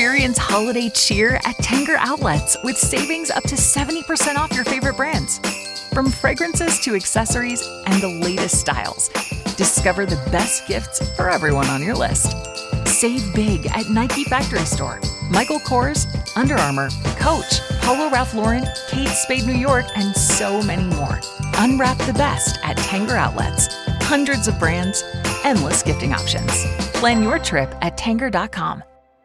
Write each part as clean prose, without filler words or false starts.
Experience holiday cheer at Tanger Outlets with savings up to 70% off your favorite brands. From fragrances to accessories and the latest styles, discover the best gifts for everyone on your list. Save big at Nike Factory Store, Michael Kors, Under Armour, Coach, Polo Ralph Lauren, Kate Spade New York, and so many more. Unwrap the best at Tanger Outlets. Hundreds of brands, endless gifting options. Plan your trip at Tanger.com.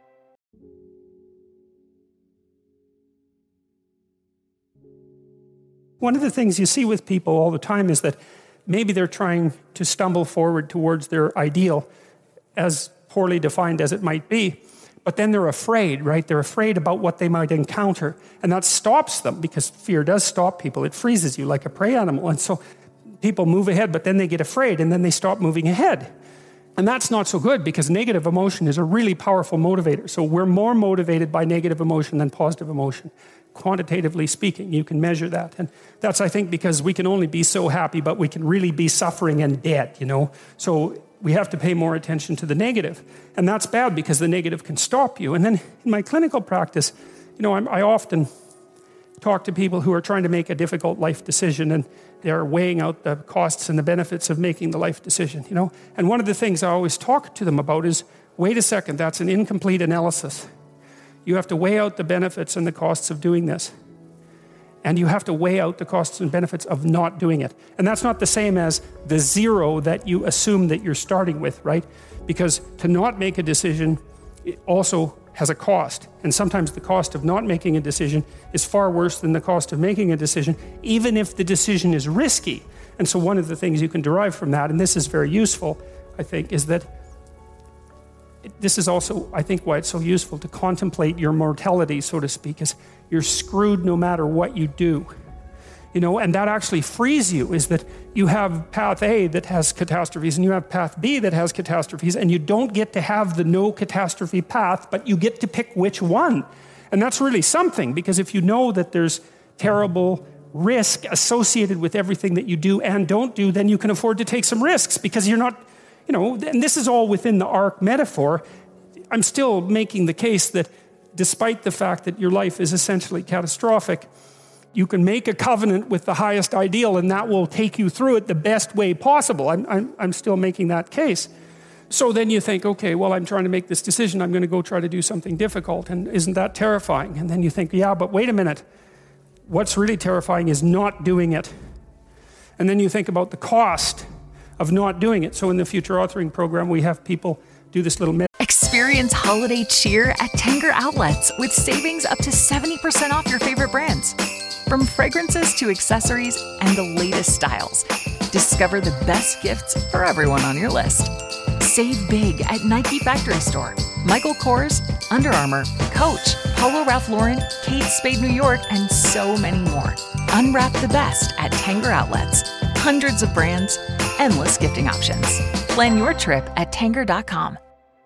One of the things you see with people all the time is that maybe they're trying to stumble forward towards their ideal, as poorly defined as it might be, but then they're afraid, right? They're afraid about what they might encounter, and that stops them, because fear does stop people. It freezes you like a prey animal, and so people move ahead, but then they get afraid, and then they stop moving ahead. And that's not so good, because negative emotion is a really powerful motivator. So we're more motivated by negative emotion than positive emotion. Quantitatively speaking, you can measure that. And that's, I think, because we can only be so happy, but we can really be suffering and dead, So we have to pay more attention to the negative. And that's bad, because the negative can stop you. And then in my clinical practice, I often talk to people who are trying to make a difficult life decision, and they're weighing out the costs and the benefits of making the life decision, And one of the things I always talk to them about is, wait a second, that's an incomplete analysis. You have to weigh out the benefits and the costs of doing this. And you have to weigh out the costs and benefits of not doing it. And that's not the same as the zero that you assume that you're starting with, right? Because to not make a decision also has a cost. And sometimes the cost of not making a decision is far worse than the cost of making a decision, even if the decision is risky. And so one of the things you can derive from that, and this is very useful, I think, is that this is also, I think, why it's so useful to contemplate your mortality, so to speak, is you're screwed no matter what you do. And that actually frees you, is that you have path A that has catastrophes and you have path B that has catastrophes, and you don't get to have the no catastrophe path, but you get to pick which one. And that's really something, because if you know that there's terrible risk associated with everything that you do and don't do, then you can afford to take some risks, because you're not, and this is all within the ark metaphor. I'm still making the case that despite the fact that your life is essentially catastrophic, you can make a covenant with the highest ideal, and that will take you through it the best way possible. I'm still making that case. So then you think, okay, well, I'm trying to make this decision. I'm going to go try to do something difficult, and isn't that terrifying? And then you think, yeah, but wait a minute. What's really terrifying is not doing it. And then you think about the cost of not doing it. So in the future authoring program, we have people do this little Experience holiday cheer at Tanger Outlets with savings up to 70% off your favorite brands. From fragrances to accessories and the latest styles, discover the best gifts for everyone on your list. Save big at Nike Factory Store, Michael Kors, Under Armour, Coach, Polo Ralph Lauren, Kate Spade New York, and so many more. Unwrap the best at Tanger Outlets. Hundreds of brands, endless gifting options. Plan your trip at Tanger.com.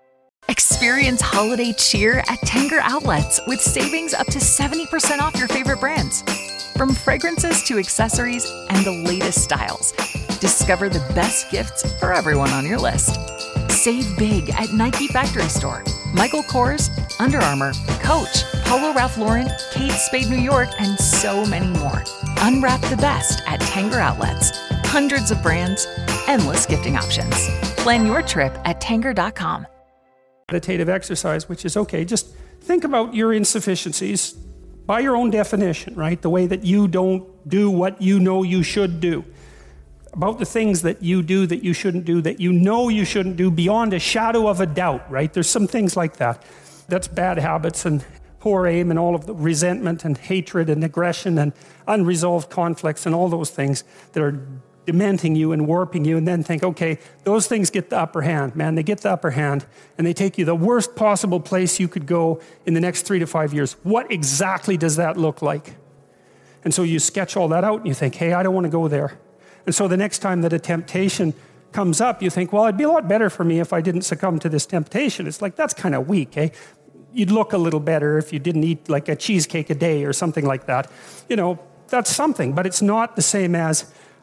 Experience holiday cheer at Tanger Outlets with savings up to 70% off your favorite brands. From fragrances to accessories and the latest styles, discover the best gifts for everyone on your list. Save big at Nike Factory Store, Michael Kors, Under Armour, Coach, Polo Ralph Lauren, Kate Spade New York, and so many more. Unwrap the best at Tanger Outlets. Hundreds of brands, endless gifting options. Plan your trip at Tanger.com. Meditative exercise, which is, okay, just think about your insufficiencies by your own definition, right? The way that you don't do what you know you should do. About the things that you do that you shouldn't do, that you know you shouldn't do beyond a shadow of a doubt, right? There's some things like that. That's bad habits and poor aim and all of the resentment and hatred and aggression and unresolved conflicts and all those things that are dementing you and warping you, and then think, okay, those things get the upper hand, man. They get the upper hand, and they take you the worst possible place you could go in the next 3 to 5 years. What exactly does that look like? And so you sketch all that out, and you think, hey, I don't want to go there. And so the next time that a temptation comes up, you think, well, it'd be a lot better for me if I didn't succumb to this temptation. It's like, that's kind of weak, eh? You'd look a little better if you didn't eat like a cheesecake a day or something like that. That's something, but it's not the same as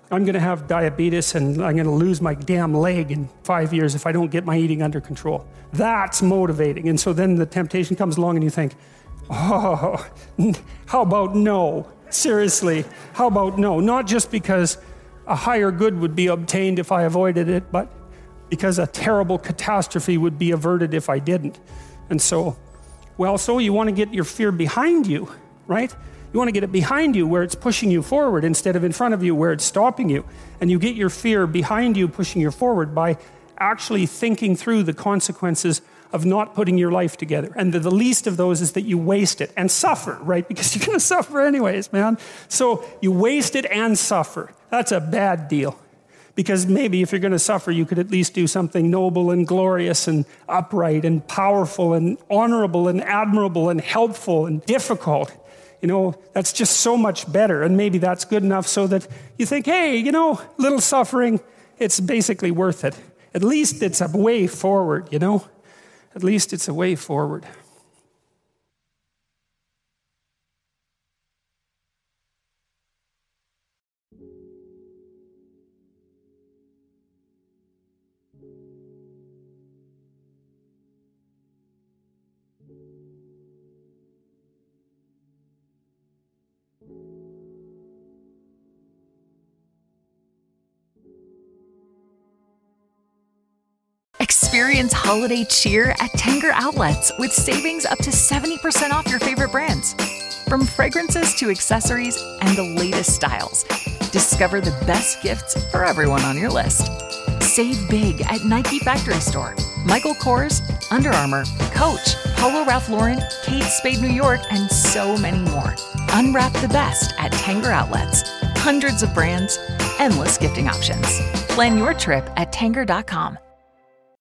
I'm going to have diabetes and I'm going to lose my damn leg in 5 years if I don't get my eating under control. That's motivating. And so then the temptation comes along and you think, oh, how about no? Seriously, how about no? Not just because a higher good would be obtained if I avoided it, but because a terrible catastrophe would be averted if I didn't. And so, so you want to get your fear behind you, right? You want to get it behind you where it's pushing you forward instead of in front of you where it's stopping you. And you get your fear behind you, pushing you forward by actually thinking through the consequences of not putting your life together. And the least of those is that you waste it and suffer, right? Because you're going to suffer anyways, man. So you waste it and suffer. That's a bad deal. Because maybe if you're going to suffer, you could at least do something noble and glorious and upright and powerful and honorable and admirable and helpful and difficult. You know, that's just so much better. And maybe that's good enough so that you think, hey, you know, little suffering, it's basically worth it. At least it's a way forward, you know? At least it's a way forward. Experience holiday cheer at Tanger Outlets with savings up to 70% off your favorite brands. From fragrances to accessories and the latest styles, discover the best gifts for everyone on your list. Save big at Nike Factory Store, Michael Kors, Under Armour, Coach, Polo Ralph Lauren, Kate Spade New York, and so many more. Unwrap the best at Tanger Outlets. Hundreds of brands, endless gifting options. Plan your trip at Tanger.com.